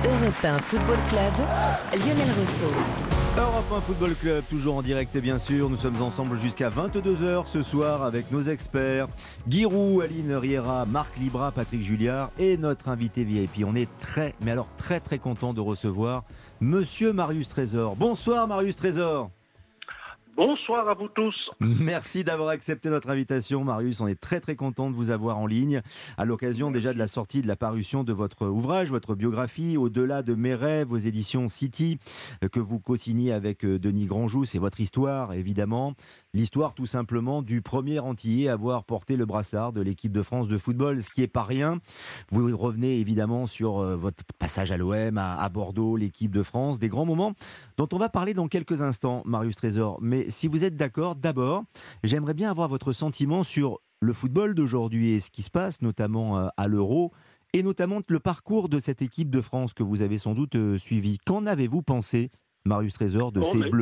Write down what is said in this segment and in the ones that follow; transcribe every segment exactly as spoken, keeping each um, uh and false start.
Europe un Football Club, Lionel Rousseau. Europe un Football Club, toujours en direct bien sûr. Nous sommes ensemble jusqu'à vingt-deux heures ce soir avec nos experts Giroud, Aline Riera, Marc Libra, Patrick Julliard et notre invité V I P. On est très, mais alors très très content de recevoir Monsieur Marius Trésor. Bonsoir Marius Trésor. Bonsoir à vous tous. Merci d'avoir accepté notre invitation, Marius. On est très très content de vous avoir en ligne à l'occasion déjà de la sortie, de la parution de votre ouvrage, votre biographie, Au-delà de mes rêves, aux éditions City, que vous co-signez avec Denis Grandjou. C'est votre histoire, évidemment. L'histoire tout simplement du premier Antillais à avoir porté le brassard de l'équipe de France de football, ce qui n'est pas rien. Vous revenez évidemment sur votre passage à l'O M, à, à Bordeaux, l'équipe de France, des grands moments dont on va parler dans quelques instants, Marius Trésor. Mais si vous êtes d'accord, d'abord, j'aimerais bien avoir votre sentiment sur le football d'aujourd'hui et ce qui se passe, notamment à l'Euro, et notamment le parcours de cette équipe de France que vous avez sans doute suivi. Qu'en avez-vous pensé, Marius Trésor, de bon, ces mais... Bleus ?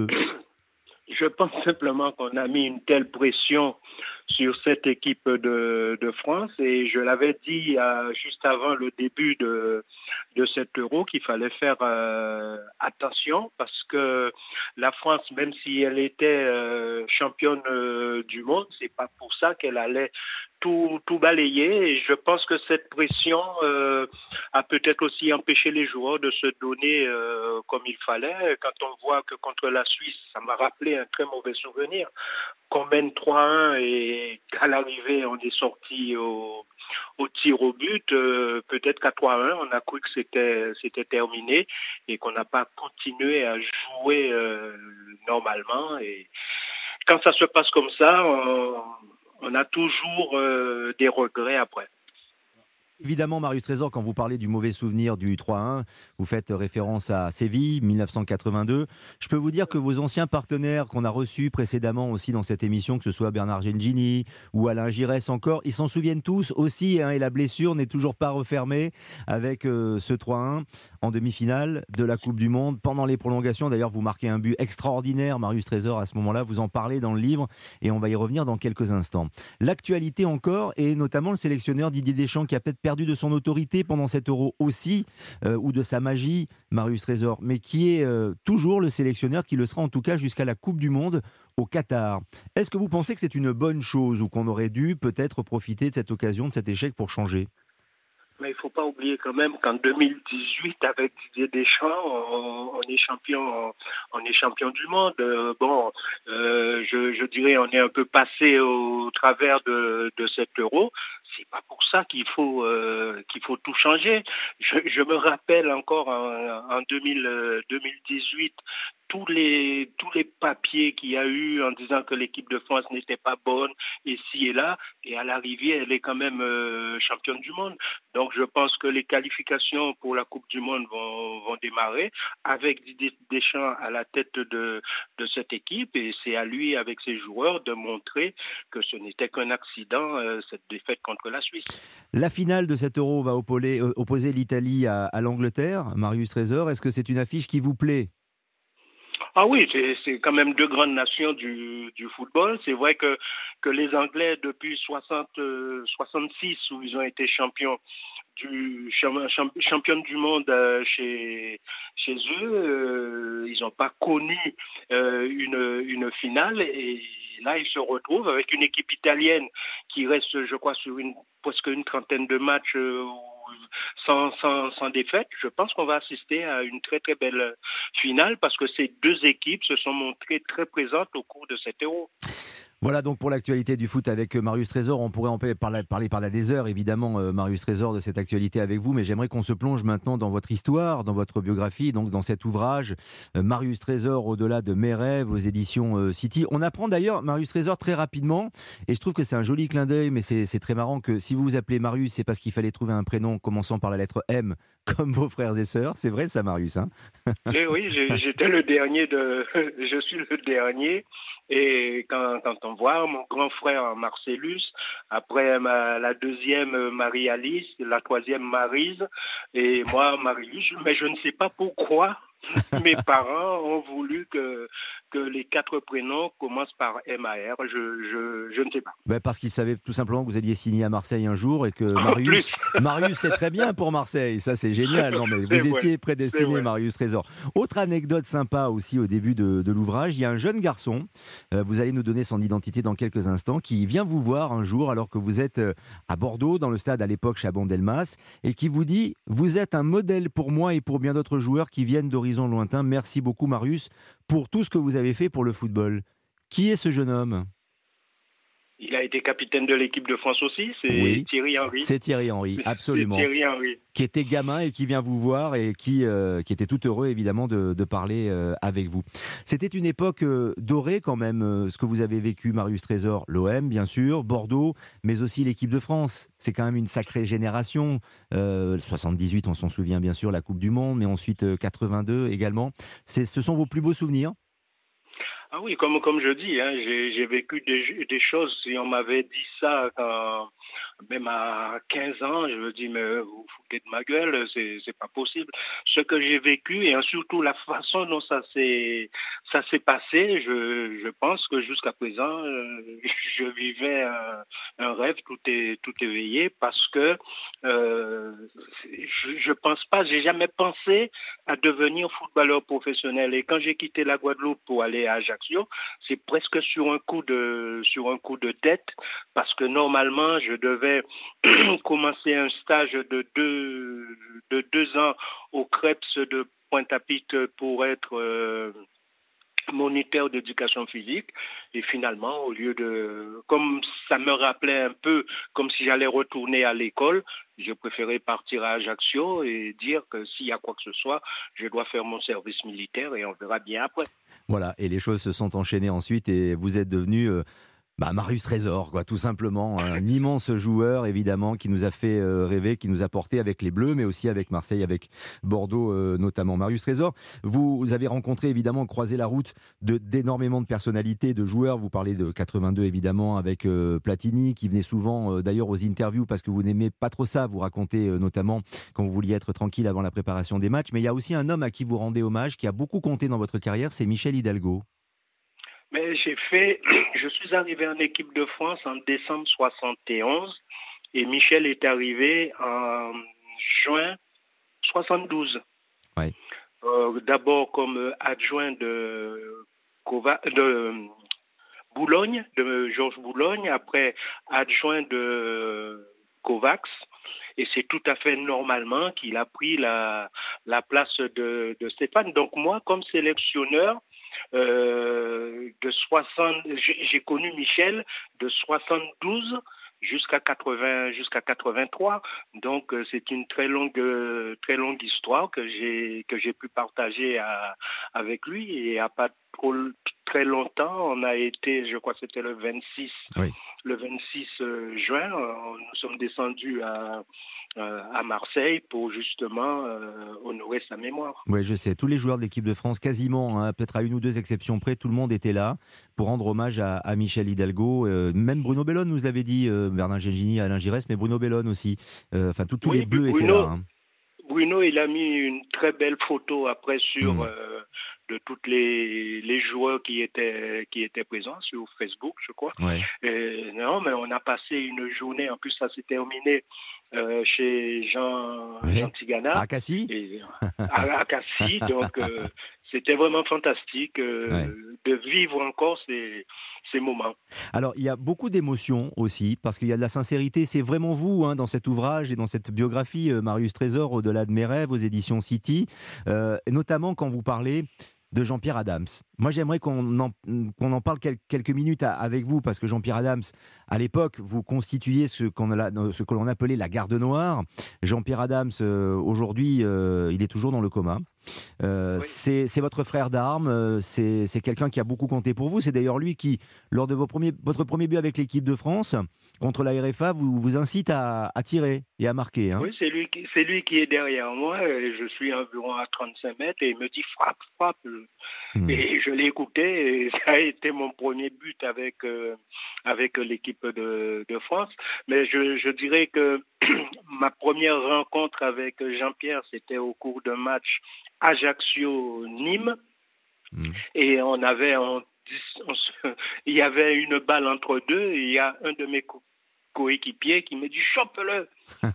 Je pense simplement qu'on a mis une telle pression sur cette équipe de, de France et je l'avais dit euh, juste avant le début de, de cet Euro qu'il fallait faire euh, attention parce que la France, même si elle était euh, championne euh, du monde, c'est pas pour ça qu'elle allait tout, tout balayer et je pense que cette pression euh, a peut-être aussi empêché les joueurs de se donner euh, comme il fallait. Quand on voit que contre la Suisse, ça m'a rappelé un très mauvais souvenir, qu'on mène trois à un et qu'à l'arrivée, on est sorti au, au tir au but. Euh, peut-être qu'à trois à un, on a cru que c'était, c'était terminé et qu'on n'a pas continué à jouer euh, normalement. Et quand ça se passe comme ça, on, on a toujours euh, des regrets après. Évidemment, Marius Trésor, quand vous parlez du mauvais souvenir du trois à un, vous faites référence à Séville, dix-neuf cent quatre-vingt-deux. Je peux vous dire que vos anciens partenaires qu'on a reçus précédemment aussi dans cette émission, que ce soit Bernard Gengini ou Alain Giresse encore, ils s'en souviennent tous aussi, hein, et la blessure n'est toujours pas refermée avec euh, ce trois à un en demi-finale de la Coupe du Monde. Pendant les prolongations, d'ailleurs, vous marquez un but extraordinaire, Marius Trésor, à ce moment-là. Vous en parlez dans le livre et on va y revenir dans quelques instants. L'actualité encore, et notamment le sélectionneur Didier Deschamps qui a peut-être perdu de son autorité pendant cet Euro aussi, euh, ou de sa magie, Marius Trésor, mais qui est euh, toujours le sélectionneur, qui le sera en tout cas jusqu'à la Coupe du Monde au Qatar. Est-ce que vous pensez que c'est une bonne chose ou qu'on aurait dû peut-être profiter de cette occasion, de cet échec pour changer ? Mais il ne faut pas oublier quand même qu'en deux mille dix-huit, avec Didier Deschamps, on, on est champion, on est champion du monde. Euh, bon, euh, je, je dirais, on est un peu passé au travers de, de cet Euro. C'est pas pour ça qu'il faut euh, qu'il faut tout changer. Je, je me rappelle encore en, en deux mille, deux mille dix-huit tous les tous les papiers qu'il y a eu en disant que l'équipe de France n'était pas bonne ici et là, et à l'arrivée elle est quand même euh, championne du monde. Donc je pense que les qualifications pour la Coupe du Monde vont vont démarrer avec Didier Deschamps à la tête de de cette équipe et c'est à lui avec ses joueurs de montrer que ce n'était qu'un accident euh, cette défaite contre la Suisse. La finale de cet Euro va opposer, euh, opposer l'Italie à, à l'Angleterre. Marius Trésor, est-ce que c'est une affiche qui vous plaît ? Ah oui, c'est, c'est quand même deux grandes nations du, du football. C'est vrai que, que les Anglais, depuis soixante, euh, soixante-six, où ils ont été champions du champ, championne du monde euh, chez chez eux, euh, ils n'ont pas connu euh, une une finale et là ils se retrouvent avec une équipe italienne qui reste, je crois, sur une presque une trentaine de matchs euh, sans sans sans défaite. Je pense qu'on va assister à une très très belle finale parce que ces deux équipes se sont montrées très présentes au cours de cet Euro. Voilà donc pour l'actualité du foot avec Marius Trésor. On pourrait en parler, parler pendant des heures, évidemment, euh, Marius Trésor, de cette actualité avec vous, mais j'aimerais qu'on se plonge maintenant dans votre histoire, dans votre biographie, donc dans cet ouvrage, euh, Marius Trésor, Au-delà de mes rêves, aux éditions euh, City. On apprend d'ailleurs, Marius Trésor, très rapidement, et je trouve que c'est un joli clin d'œil, mais c'est, c'est très marrant que si vous vous appelez Marius, c'est parce qu'il fallait trouver un prénom commençant par la lettre M, comme vos frères et sœurs. C'est vrai ça, Marius, hein? Et oui, j'ai, j'étais le dernier de... je suis le dernier. Et quand, quand on voit mon grand frère Marcellus, après ma, la deuxième Marie-Alice, la troisième Maryse, et moi Marius, mais je ne sais pas pourquoi mes parents ont voulu que, que les quatre prénoms commencent par M A R. Je, je, je ne sais pas. Ben parce qu'ils savaient tout simplement que vous alliez signer à Marseille un jour et que En plus, Marius, Marius c'est très bien pour Marseille. Ça, c'est génial. Non, mais c'est vous vrai, étiez c'est prédestiné, vrai. Marius Trésor. Autre anecdote sympa aussi au début de, de l'ouvrage, il y a un jeune garçon, euh, vous allez nous donner son identité dans quelques instants, qui vient vous voir un jour alors que vous êtes euh, à Bordeaux, dans le stade à l'époque Chabon-Delmas, et qui vous dit « Vous êtes un modèle pour moi et pour bien d'autres joueurs qui viennent d'horizons lointains. Merci beaucoup, Marius, pour tout ce que vous avez fait pour le football. » Qui est ce jeune homme ? Il a été capitaine de l'équipe de France aussi, c'est Oui, Thierry Henry. c'est Thierry Henry, C'est absolument. Thierry Henry. Qui était gamin et qui vient vous voir et qui, euh, qui était tout heureux évidemment de, de parler euh, avec vous. C'était une époque euh, dorée quand même, euh, ce que vous avez vécu, Marius Trésor, l'O M bien sûr, Bordeaux, mais aussi l'équipe de France. C'est quand même une sacrée génération. Euh, soixante-dix-huit, on s'en souvient bien sûr, la Coupe du Monde, mais ensuite euh, quatre-vingt-deux également. C'est, ce sont vos plus beaux souvenirs ? Ah oui, comme, comme je dis, hein, j'ai, j'ai vécu des, des choses. Si on m'avait dit ça quand, même à quinze ans, je me dis, mais vous vous foutez de ma gueule, c'est, c'est pas possible. Ce que j'ai vécu et surtout la façon dont ça s'est, ça s'est passé, je, je pense que jusqu'à présent, euh, je vivais un, un rêve tout, est, tout éveillé parce que euh, je, je pense pas, j'ai jamais pensé à devenir footballeur professionnel. Et quand j'ai quitté la Guadeloupe pour aller à Ajaccio, c'est presque sur un coup de, sur un coup de tête parce que normalement, je devais commencer un stage de deux, de deux ans au Crêpes de Pointe-à-Pitre pour être euh, moniteur d'éducation physique. Et finalement, au lieu de, comme ça me rappelait un peu comme si j'allais retourner à l'école, je préférais partir à Ajaccio et dire que s'il y a quoi que ce soit, je dois faire mon service militaire et on verra bien après. Voilà, et les choses se sont enchaînées ensuite et vous êtes devenu euh, bah, Marius Trésor, quoi, tout simplement. Un immense joueur, évidemment, qui nous a fait euh, rêver, qui nous a porté avec les Bleus, mais aussi avec Marseille, avec Bordeaux euh, notamment. Marius Trésor, vous, vous avez rencontré, évidemment, croisé la route de, d'énormément de personnalités, de joueurs. Vous parlez de quatre-vingt-deux, évidemment, avec euh, Platini, qui venait souvent, euh, d'ailleurs, aux interviews, parce que vous n'aimez pas trop ça. Vous racontez, euh, notamment, quand vous vouliez être tranquille avant la préparation des matchs. Mais il y a aussi un homme à qui vous rendez hommage, qui a beaucoup compté dans votre carrière, c'est Michel Hidalgo. Mais j'ai fait, je suis arrivé en équipe de France en décembre soixante et onze et Michel est arrivé en juin soixante-douze. Ouais. Euh, d'abord comme adjoint de, Cova, de Boulogne, de Georges Boulogne, après adjoint de Kovacs. Et c'est tout à fait normalement qu'il a pris la, la place de, de Stéphane. Donc moi, comme sélectionneur, euh, de soixante, j'ai, j'ai connu Michel de soixante-douze jusqu'à quatre-vingts, jusqu'à quatre-vingt-trois. Donc euh, c'est une très longue, euh, très longue histoire que j'ai que j'ai pu partager à, avec lui. Et il n'y a pas trop très longtemps, on a été, je crois que c'était le vingt-six, Oui. le vingt-six juin, nous sommes descendus à à Marseille pour justement euh, honorer sa mémoire. Oui, je sais. Tous les joueurs de l'équipe de France, quasiment, hein, peut-être à une ou deux exceptions près, tout le monde était là pour rendre hommage à, à Michel Hidalgo. Euh, même Bruno Bellone nous l'avait dit, euh, Bernard Gengini, Alain Giresse, mais Bruno Bellone aussi. Euh, enfin, tous Oui, les Bleus Bruno, étaient là. Hein. Bruno, il a mis une très belle photo après sur Mmh. euh, de toutes les, les joueurs qui étaient qui étaient présents sur Facebook, je crois. Ouais. Et, non, mais on a passé une journée. En plus, ça s'est terminé euh, chez Jean, Ouais. Jean Tigana. À Cassis et, à, à Cassis. Donc, euh, c'était vraiment fantastique euh, Ouais. de vivre encore ces, ces moments. Alors, il y a beaucoup d'émotions aussi, parce qu'il y a de la sincérité. C'est vraiment vous, hein, dans cet ouvrage et dans cette biographie, euh, Marius Trésor, Au-delà de mes rêves, aux éditions City, euh, et notamment quand vous parlez de Jean-Pierre Adams. Moi, j'aimerais qu'on en, qu'on en parle quel, quelques minutes à, avec vous, parce que Jean-Pierre Adams, à l'époque, vous constituiez ce, qu'on a, ce que l'on appelait la garde noire. Jean-Pierre Adams, euh, aujourd'hui, euh, il est toujours dans le coma. Euh, Oui. c'est, c'est votre frère d'armes, euh, c'est, c'est quelqu'un qui a beaucoup compté pour vous. C'est d'ailleurs lui qui, lors de vos premiers, votre premier but avec l'équipe de France, contre la R F A, vous, vous incite à, à tirer et à marquer. Hein. Oui, c'est lui, qui, c'est lui qui est derrière moi. Et je suis environ à trente-cinq mètres et il me dit frappe, frappe. Mmh. Et je l'ai écouté et ça a été mon premier but avec, euh, avec l'équipe de, de France. Mais je, je dirais que ma première rencontre avec Jean-Pierre, c'était au cours d'un match Ajaccio-Nîmes. Mmh. Et on avait, on, on se, il y avait une balle entre deux. Et il y a un de mes co- coéquipiers qui me dit chope-le.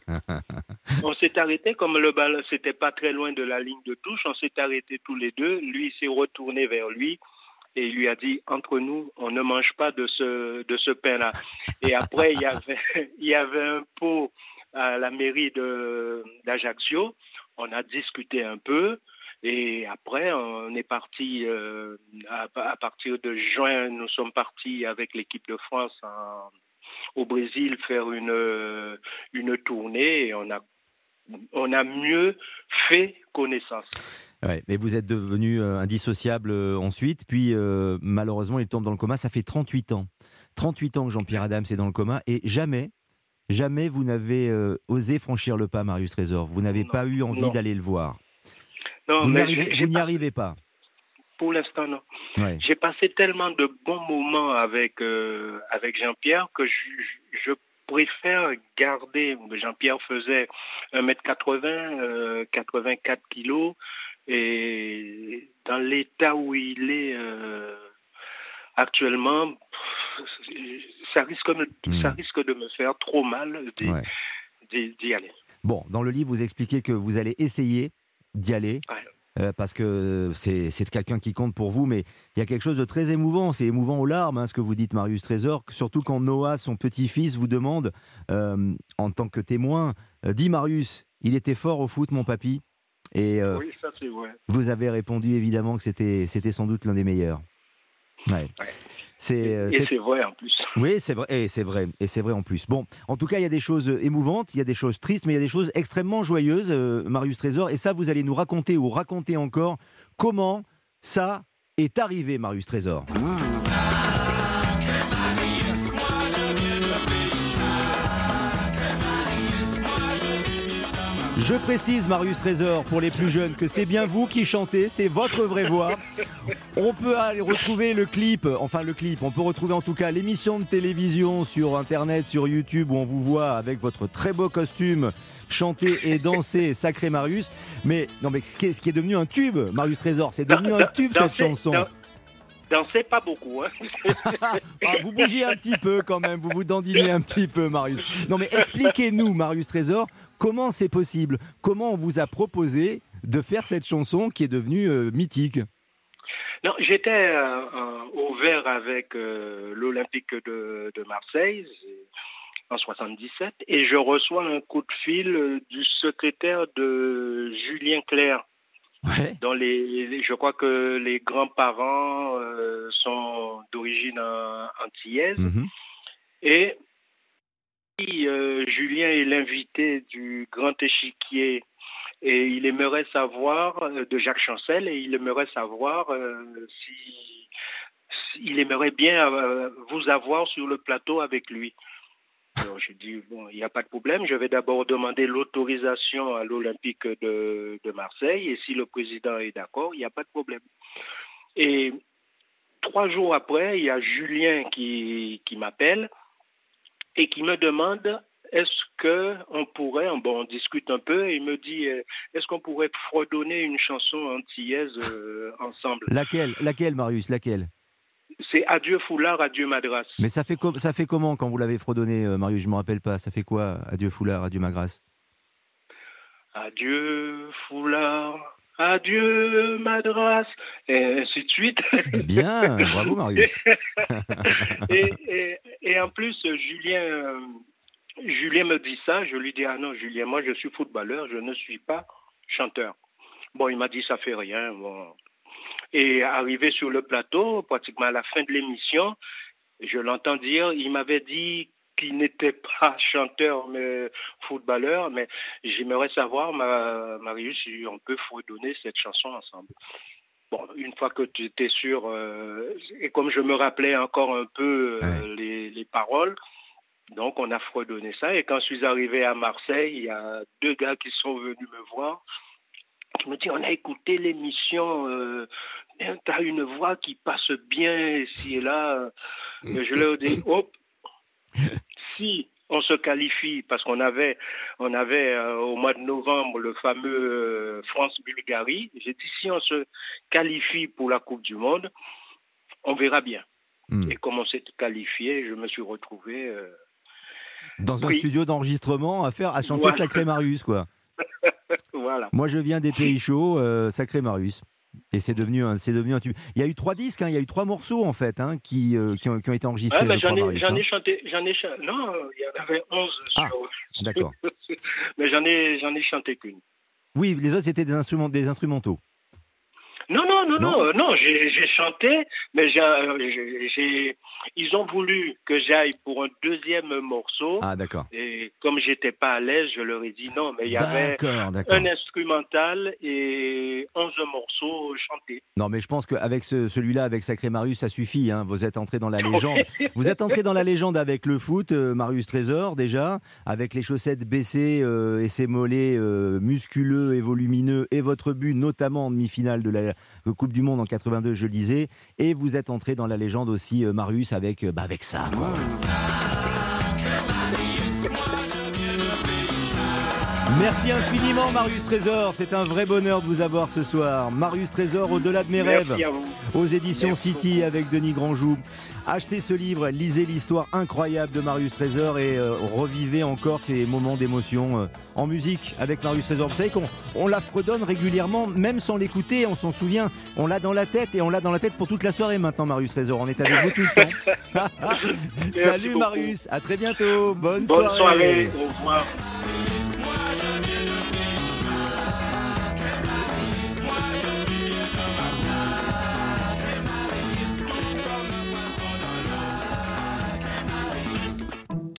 On s'est arrêté, comme le ballon c'était pas très loin de la ligne de touche, on s'est arrêté tous les deux. Lui s'est retourné vers lui et il lui a dit entre nous, on ne mange pas de ce de ce pain-là. Et après il y avait il y avait un pot à la mairie de d'Ajaccio. On a discuté un peu. Et après, on est parti, euh, à, à partir de juin, nous sommes partis avec l'équipe de France en, au Brésil faire une, une tournée et on a, on a mieux fait connaissance. Ouais, mais vous êtes devenu euh, indissociable euh, ensuite, puis euh, malheureusement il tombe dans le coma, ça fait trente-huit ans. trente-huit ans que Jean-Pierre Adams est dans le coma et jamais, jamais vous n'avez euh, osé franchir le pas, Marius Trésor. Vous n'avez Non, pas eu envie non. d'aller le voir. Non, Vous n'y mais arrivez, j'ai, j'ai vous n'y pas, arrivez pas. pour l'instant, non. Ouais. J'ai passé tellement de bons moments avec, euh, avec Jean-Pierre que je, je préfère garder. Jean-Pierre faisait un mètre quatre-vingts, euh, quatre-vingt-quatre kilos. Et dans l'état où il est euh, actuellement, ça risque, Mmh. ça risque de me faire trop mal d'y, Ouais. d'y, d'y aller. Bon, dans le livre, vous expliquez que vous allez essayer d'y aller. Ouais. Euh, parce que c'est, c'est quelqu'un qui compte pour vous, mais il y a quelque chose de très émouvant, c'est émouvant aux larmes, hein, ce que vous dites, Marius Trésor, surtout quand Noah, son petit-fils, vous demande, euh, en tant que témoin, euh, dis Marius, il était fort au foot, mon papy, et euh, Oui, ça c'est vrai. vous avez répondu évidemment que c'était, c'était sans doute l'un des meilleurs. Ouais. Ouais. C'est, euh, Et c'est... c'est vrai en plus. Oui, c'est vrai, et c'est vrai, et c'est vrai en plus. Bon, en tout cas, il y a des choses émouvantes, il y a des choses tristes, mais il y a des choses extrêmement joyeuses, euh, Marius Trésor, et ça, vous allez nous raconter ou raconter encore comment ça est arrivé, Marius Trésor. Je précise, Marius Trésor, pour les plus jeunes, que c'est bien vous qui chantez, c'est votre vraie voix. On peut aller retrouver le clip, enfin le clip, on peut retrouver en tout cas l'émission de télévision sur Internet, sur YouTube, où on vous voit avec votre très beau costume chanter et danser Sacré Marius. Mais non, mais ce qui est, ce qui est devenu un tube, Marius Trésor, c'est devenu un tube cette Danser- chanson. dan- Danser pas beaucoup, hein. Ah, vous bougez un petit peu quand même, vous vous dandinez un petit peu, Marius. Non mais expliquez-nous, Marius Trésor, comment c'est possible? Comment on vous a proposé de faire cette chanson qui est devenue euh, mythique? Non, j'étais euh, euh, au vert avec euh, l'Olympique de, de Marseille en soixante-dix-sept et je reçois un coup de fil euh, du secrétaire de Julien Clerc. Ouais. Dans les, les- je crois que les grands-parents euh, sont d'origine euh, antillaise Mhm. et euh, Julien est l'invité du Grand Échiquier et il aimerait savoir euh, de Jacques Chancel et il aimerait savoir euh, si, si- il aimerait bien euh, vous avoir sur le plateau avec lui. Alors je dis bon, il n'y a pas de problème. Je vais d'abord demander l'autorisation à l'Olympique de, de Marseille et si le président est d'accord, il n'y a pas de problème. Et trois jours après, il y a Julien qui, qui m'appelle et qui me demande est-ce que on pourrait, bon, on discute un peu et il me dit euh, est-ce qu'on pourrait fredonner une chanson antillaise euh, ensemble. Laquelle, laquelle, Marius, laquelle? C'est Adieu Foulard, Adieu Madras. Mais ça fait, com- ça fait comment quand vous l'avez fredonné, euh, Marius? Je ne me rappelle pas. Ça fait quoi? Adieu Foulard, adieu Magras. Adieu Foulard, adieu Madras, et ainsi de suite. Bien, bravo Marius. et, et, et en plus, Julien, euh, Julien me dit ça, je lui dis ah non Julien, moi je suis footballeur, je ne suis pas chanteur. Bon, il m'a dit ça fait rien. Bon. Et arrivé sur le plateau, pratiquement à la fin de l'émission, je l'entends dire, il m'avait dit qu'il n'était pas chanteur mais footballeur, mais j'aimerais savoir, ma, Marius, si on peut fredonner cette chanson ensemble. Bon, une fois que tu étais sûr, euh, et comme je me rappelais encore un peu euh, Ouais. les, les paroles, donc on a fredonné ça. Et quand je suis arrivé à Marseille, il y a deux gars qui sont venus me voir. Qui me dit, on a écouté l'émission, euh, tu as une voix qui passe bien ici et là. Et je leur dis, hop, si on se qualifie, parce qu'on avait, on avait euh, au mois de novembre le fameux euh, France Bulgarie. J'ai dit, si on se qualifie pour la Coupe du Monde, on verra bien. Mmh. Et comme on s'est qualifié, je me suis retrouvé... Euh, dans un oui. studio d'enregistrement à faire, à chanter voilà. Sacré Marius, quoi. Voilà. Moi, je viens des pays chauds, euh, Sacré Marius. Et c'est devenu, un, c'est devenu un tube. Il y a eu trois disques, hein, il y a eu trois morceaux, en fait, hein, qui, euh, qui, ont, qui ont été enregistrés. Ouais, mais je j'en, crois, ai, Marius, j'en hein. ai chanté... J'en ai chanté non, il y en avait onze ah, sur... D'accord. mais j'en ai, j'en ai chanté qu'une. Oui, les autres, c'était des, instruments, des instrumentaux. Non, non, non, non, non, non j'ai, j'ai chanté, mais j'ai, j'ai, j'ai, ils ont voulu que j'aille pour un deuxième morceau. Ah, d'accord. Et comme j'étais pas à l'aise, je leur ai dit non, mais il y avait d'accord, d'accord. un instrumental et onze morceaux chantés. Non, mais je pense qu'avec ce, celui-là, avec Sacré Marius, ça suffit. Hein. Vous êtes entré dans la légende. Vous êtes entré dans la légende avec le foot, euh, Marius Trésor, déjà, avec les chaussettes baissées euh, et ses mollets euh, musculeux et volumineux, et votre but, notamment en demi-finale de la Coupe du Monde en quatre-vingt-deux, je le disais, et vous êtes entré dans la légende aussi, euh, Marius, avec, euh, bah, avec ça. Quoi. Merci infiniment, Marius Trésor. C'est un vrai bonheur de vous avoir ce soir. Marius Trésor, Au-delà de mes Merci rêves, aux éditions Merci City beaucoup. Avec Denis Grandjou. Achetez ce livre, lisez l'histoire incroyable de Marius Trésor et euh, revivez encore ces moments d'émotion euh, en musique avec Marius Trésor. Vous savez qu'on on la fredonne régulièrement, même sans l'écouter, on s'en souvient. On l'a dans la tête et on l'a dans la tête pour toute la soirée maintenant, Marius Trésor. On est avec vous tout le temps. Salut Marius, à très bientôt. Bonne, Bonne soirée. soirée. Au revoir.